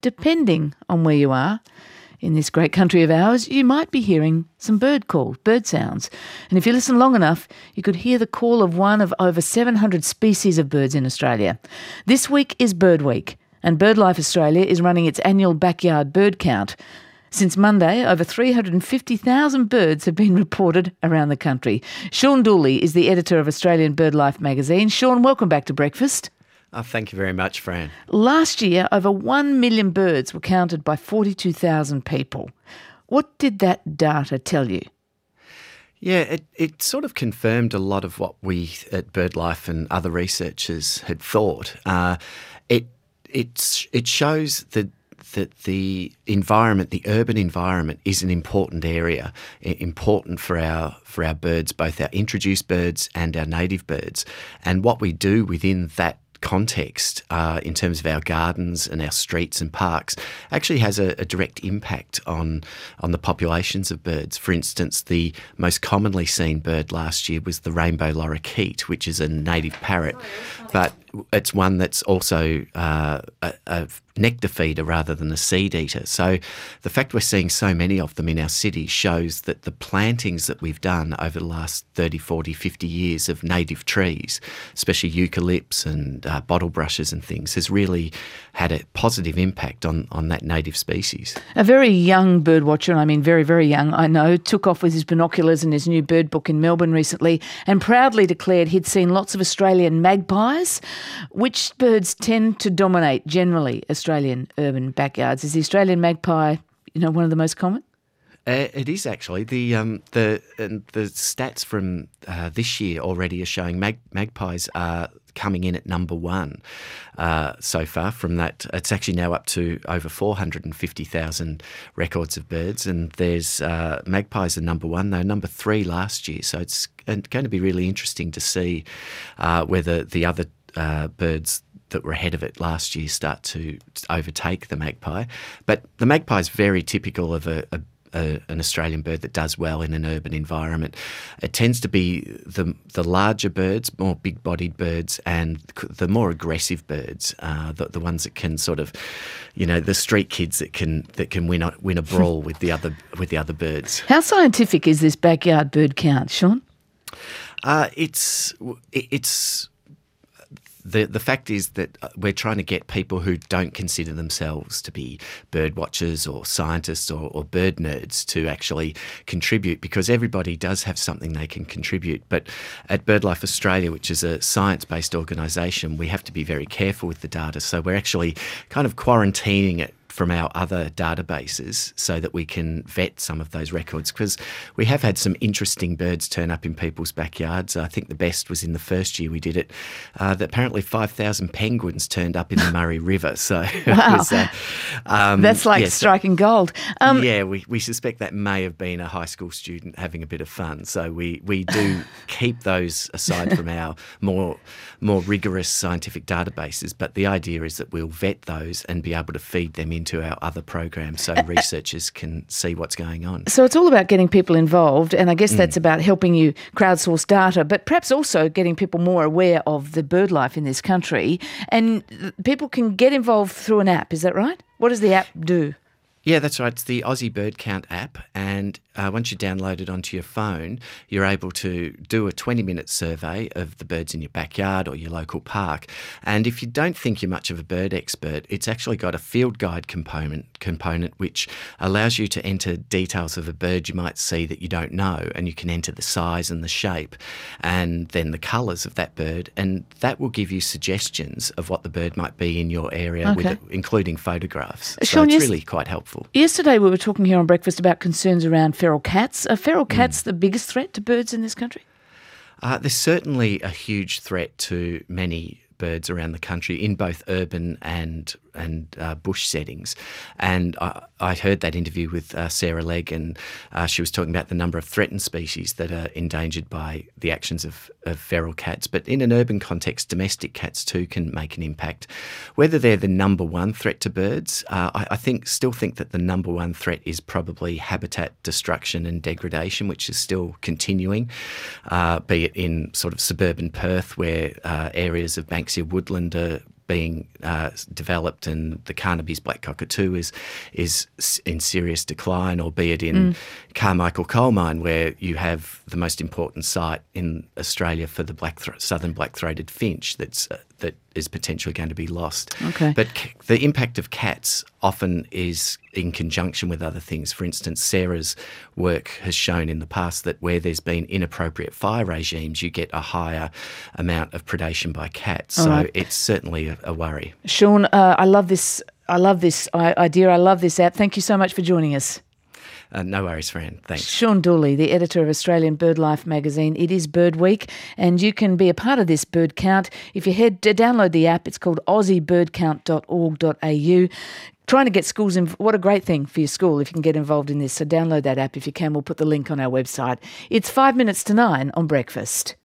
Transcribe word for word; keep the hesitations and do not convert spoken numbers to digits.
depending on where you are in this great country of ours, you might be hearing some bird calls, bird sounds. And if you listen long enough, you could hear the call of one of over seven hundred species of birds in Australia. This week is Bird Week, and BirdLife Australia is running its annual backyard bird count. Since Monday, over three hundred fifty thousand birds have been reported around the country. Sean Dooley is the editor of Australian BirdLife magazine. Sean, welcome back to Breakfast. Oh, thank you very much, Fran. Last year, over one million birds were counted by forty-two thousand people. What did that data tell you? Yeah, it, it sort of confirmed a lot of what we at BirdLife and other researchers had thought. Uh, it it's, it shows that that the environment, the urban environment, is an important area, important for our for our birds, both our introduced birds and our native birds. And what we do within that context uh, in terms of our gardens and our streets and parks actually has a, a direct impact on on the populations of birds. For instance, the most commonly seen bird last year was the rainbow lorikeet, which is a native parrot, but it's one that's also uh, a, a nectar feeder rather than a seed eater. So the fact we're seeing so many of them in our city shows that the plantings that we've done over the last thirty, forty, fifty years of native trees, especially eucalypts and uh, bottle brushes and things, has really had a positive impact on, on that native species. A very young bird watcher, and I mean very, very young, I know, took off with his binoculars and his new bird book in Melbourne recently and proudly declared he'd seen lots of Australian magpies. Which birds tend to dominate generally Australian urban backyards? Is the Australian magpie, you know, one of the most common? Uh, it is actually. The um, the and the stats from uh, this year already are showing mag- magpies are coming in at number one uh, so far. From that, it's actually now up to over four hundred fifty thousand records of birds, and there's uh, magpies are number one. They were number three last year, so it's going to be really interesting to see uh, whether the other uh, birds that were ahead of it last year start to overtake the magpie. But the magpie is very typical of a, a A, an Australian bird that does well in an urban environment. It tends to be the the larger birds, more big-bodied birds, and the more aggressive birds, uh, the, the ones that can sort of, you know, the street kids that can that can win a, win a brawl with the other with the other birds. How scientific is this backyard bird count, Sean? Uh, it's it's. The the fact is that we're trying to get people who don't consider themselves to be bird watchers or scientists or, or bird nerds to actually contribute, because everybody does have something they can contribute. But at BirdLife Australia, which is a science-based organisation, we have to be very careful with the data. So we're actually kind of quarantining it from our other databases so that we can vet some of those records, because we have had some interesting birds turn up in people's backyards. I think the best was in the first year we did it, uh, that apparently five thousand penguins turned up in the Murray River. So wow. it was, uh, um, that's like yes, striking gold. Um, yeah, we, we suspect that may have been a high school student having a bit of fun. So we, we do keep those aside from our more more rigorous scientific databases. But the idea is that we'll vet those and be able to feed them in into our other programs so researchers can see what's going on. So it's all about getting people involved, and I guess that's mm. about helping you crowdsource data, but perhaps also getting people more aware of the bird life in this country. And people can get involved through an app, is that right? What does the app do? Yeah, that's right. It's the Aussie Bird Count app, and uh, once you download it onto your phone, you're able to do a twenty-minute survey of the birds in your backyard or your local park. And if you don't think you're much of a bird expert, it's actually got a field guide component, component which allows you to enter details of a bird you might see that you don't know, and you can enter the size and the shape and then the colours of that bird, and that will give you suggestions of what the bird might be in your area, okay. with it, including photographs. So Sean, it's yes- really quite helpful. Yesterday we were talking here on Breakfast about concerns around feral cats. Are feral cats mm. the biggest threat to birds in this country? Uh, there's certainly a huge threat to many birds around the country in both urban and and uh, bush settings. And I, I heard that interview with uh, Sarah Legg, and uh, she was talking about the number of threatened species that are endangered by the actions of, of feral cats. But in an urban context, domestic cats too can make an impact. Whether they're the number one threat to birds, uh, I, I think still think that the number one threat is probably habitat destruction and degradation, which is still continuing, uh, be it in sort of suburban Perth, where uh, areas of Banksia woodland are being uh, developed, and the Carnaby's black cockatoo is is in serious decline, or be it in mm. Carmichael Coal Mine, where you have the most important site in Australia for the black thro- southern black-throated finch that's uh, that is potentially going to be lost. Okay. But c- the impact of cats often is in conjunction with other things. For instance, Sarah's work has shown in the past that where there's been inappropriate fire regimes, you get a higher amount of predation by cats. All so right. it's certainly a, a worry. Sean, uh, I love this. I love this idea. I love this app. Thank you so much for joining us. Uh, no worries, Fran. Thanks. Sean Dooley, the editor of Australian BirdLife magazine. It is Bird Week, and you can be a part of this bird count. If you head to download the app, it's called aussie bird count dot org dot a u. Trying to get schools in. What a great thing for your school if you can get involved in this. So download that app if you can. We'll put the link on our website. It's five minutes to nine on Breakfast.